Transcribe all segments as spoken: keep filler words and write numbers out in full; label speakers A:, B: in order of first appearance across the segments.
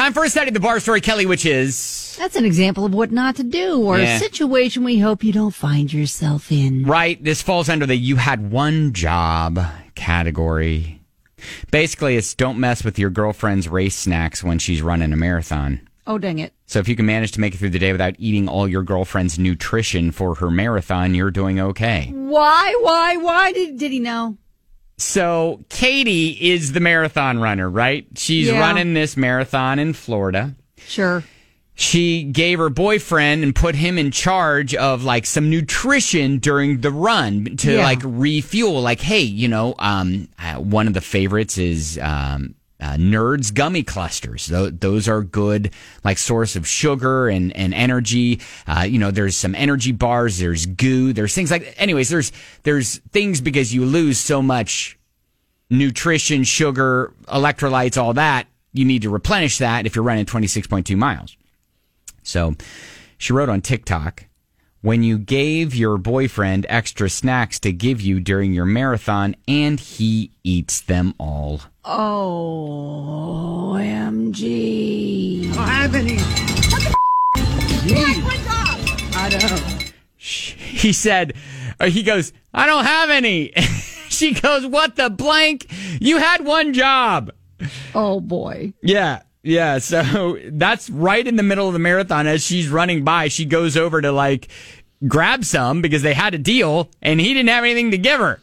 A: time for a study the bar story, Kelly, which is...
B: That's an example of what not to do, or yeah. a situation we hope you don't find yourself in.
A: Right. This falls under the you had one job category. Basically, it's don't mess with your girlfriend's race snacks when she's running a marathon.
B: Oh, dang it.
A: So if you can manage to make it through the day without eating all your girlfriend's nutrition for her marathon, you're doing okay.
B: Why? Why? Why did, did he know?
A: So Katie is the marathon runner, right? She's yeah. running this marathon in Florida.
B: Sure.
A: She gave her boyfriend and put him in charge of like some nutrition during the run to yeah. like refuel. Like, hey, you know, um, uh, one of the favorites is um, uh, Nerds gummy clusters. Th- those are good, like source of sugar and and energy. Uh, you know, there's some energy bars. There's goo. There's things like. Anyways, there's there's things because you lose so much nutrition, sugar, electrolytes, all that. You need to replenish that if you're running twenty-six point two miles. So she wrote on TikTok, when you gave your boyfriend extra snacks to give you during your marathon and he eats them all.
B: O M G.
C: I don't have any. What the f-
B: I know.
A: He said, uh, he goes, I don't have any. She goes, what the blank? You had one job.
B: Oh, boy.
A: Yeah. Yeah, so that's right in the middle of the marathon as she's running by. She goes over to, like, grab some because they had a deal, and he didn't have anything to give her.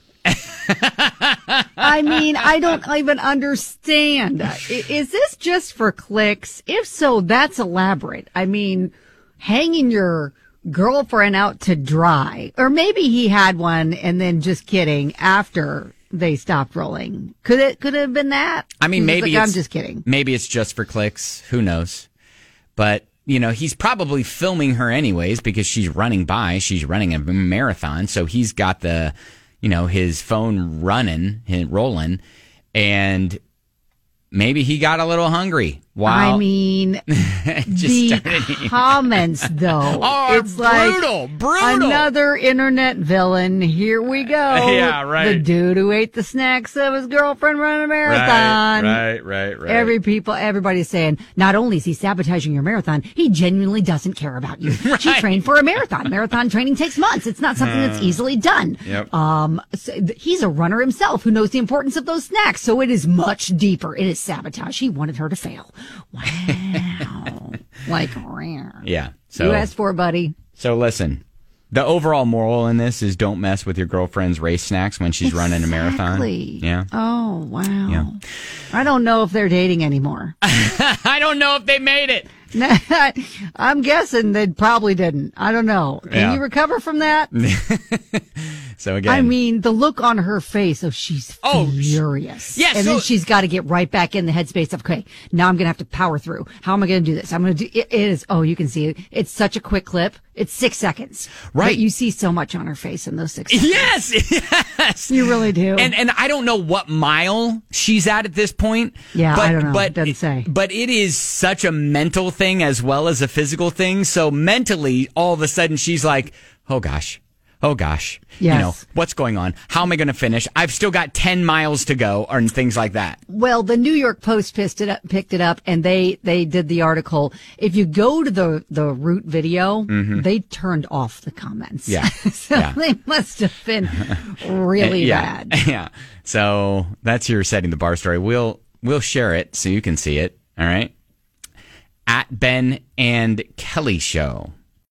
B: I mean, I don't even understand. Is this just for clicks? If so, that's elaborate. I mean, hanging your girlfriend out to dry. Or maybe he had one and then just kidding after they stopped rolling. Could it could it have been that?
A: I mean, maybe like,
B: I'm just kidding.
A: Maybe it's just for clicks. Who knows? But, you know, he's probably filming her anyways because she's running by. She's running a marathon. So he's got the, you know, his phone running, rolling. And maybe he got a little hungry. While
B: I mean, the comments, though.
A: Are
B: it's
A: brutal,
B: like
A: brutal.
B: Another internet villain. Here we go.
A: Yeah, right.
B: The dude who ate the snacks of his girlfriend running a marathon.
A: Right, right, right, right.
B: Every people, everybody's saying, not only is he sabotaging your marathon, he genuinely doesn't care about you. Right. She trained for a marathon. Marathon training takes months. It's not something that's easily done.
A: Yep.
B: Um, so th- he's a runner himself who knows the importance of those snacks. So it is much deeper. It is sabotage. He wanted her to fail. Wow. Like, rare.
A: Yeah. So,
B: you asked for it, buddy.
A: So listen, the overall moral in this is don't mess with your girlfriend's race snacks when she's
B: exactly.
A: running a marathon.
B: Yeah. Oh, wow.
A: Yeah.
B: I don't know if they're dating anymore.
A: I don't know if they made it.
B: I'm guessing they probably didn't. I don't know. Can
A: yeah.
B: you recover from that?
A: So again,
B: I mean, the look on her face of she's
A: oh,
B: furious.
A: Yes,
B: and
A: so,
B: then she's got to get right back in the headspace of, okay, now I'm going to have to power through. How am I going to do this? I'm going to do it, it is. Oh, you can see it. It's such a quick clip. It's six seconds.
A: Right.
B: But you see so much on her face in those six seconds.
A: Yes. Yes.
B: You really do.
A: And and I don't know what mile she's at at this point.
B: Yeah,
A: but,
B: I don't know.
A: But,
B: it doesn't say.
A: But it is such a mental thing as well as a physical thing. So mentally, all of a sudden, she's like, oh, gosh. Oh, gosh.
B: Yes.
A: You know, what's going on? How am I going to finish? I've still got ten miles to go and things like that.
B: Well, the New York Post picked it up, picked it up and they, they did the article. If you go to the, the root video, mm-hmm. they turned off the comments.
A: Yeah.
B: so
A: yeah.
B: they must have been really
A: yeah.
B: bad.
A: Yeah. So that's your setting the bar story. We'll, we'll share it so you can see it. All right. At Ben and Kelly Show.